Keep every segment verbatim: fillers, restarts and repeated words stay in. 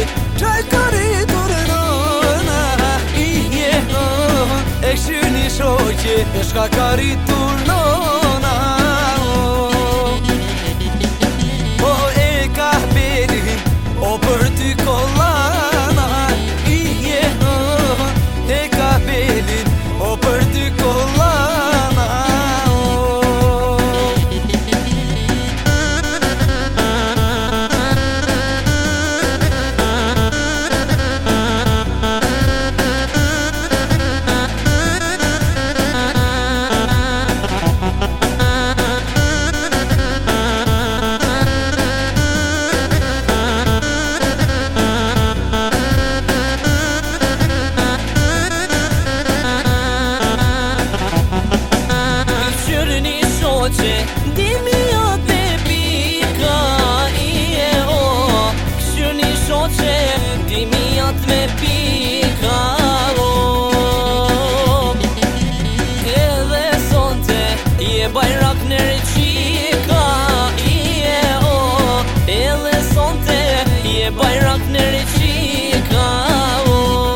Qaj kari të rënona I jeno E këshyni shoqe E shka kari të rënona O e ka belin O për ty kollana I jeno E ka belin O për ty kollana Dimi jot me pika I e o Këshyni shoqe Dimi jot me pika o Edhe sonte Je bajrak në reqika I e o Edhe sonte Je bajrak në reqika o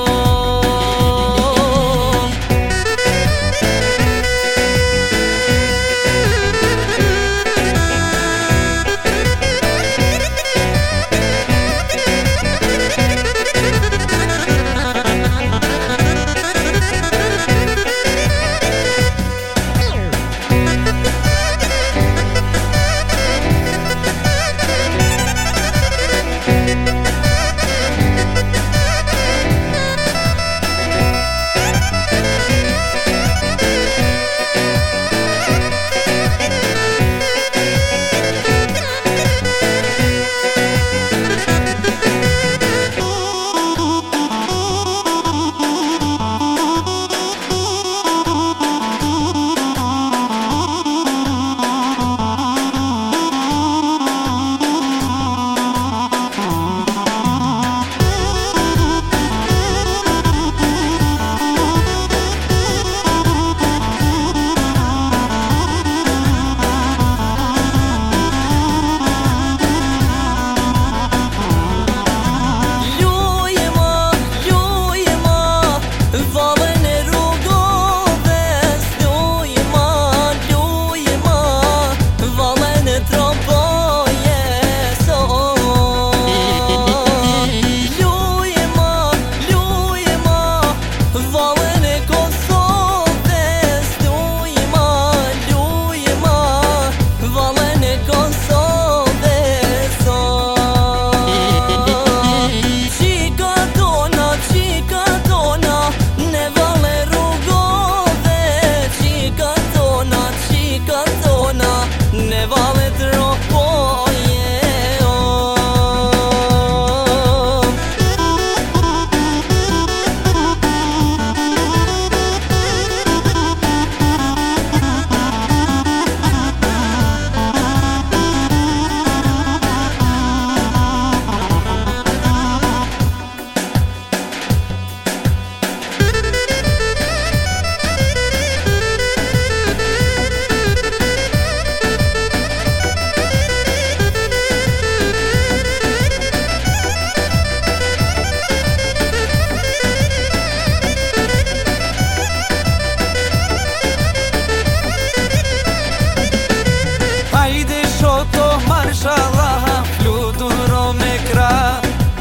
Marshallah, fluturo me kra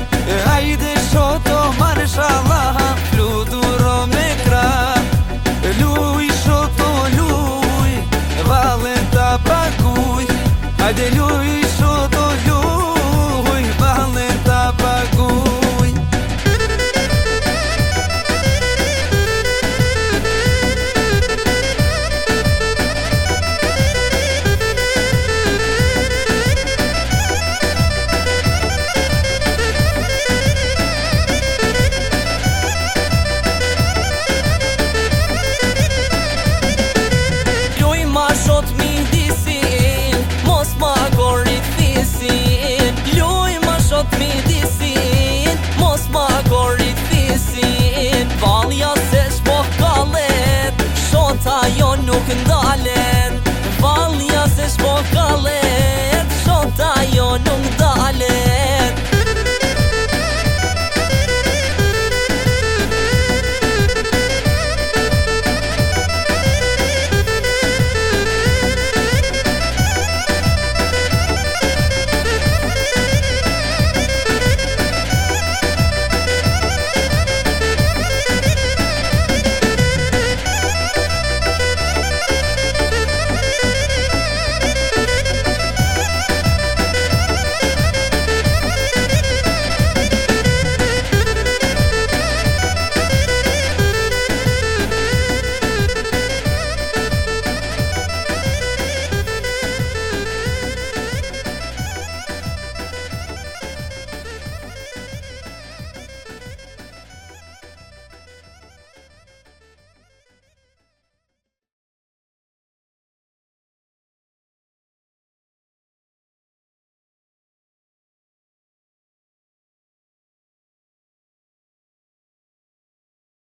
Hajde shoto, marshallah, fluturo me kra Luj shoto, luj, valenta paguj Hajde luj shoto, luj, valenta paguj Nuk ndale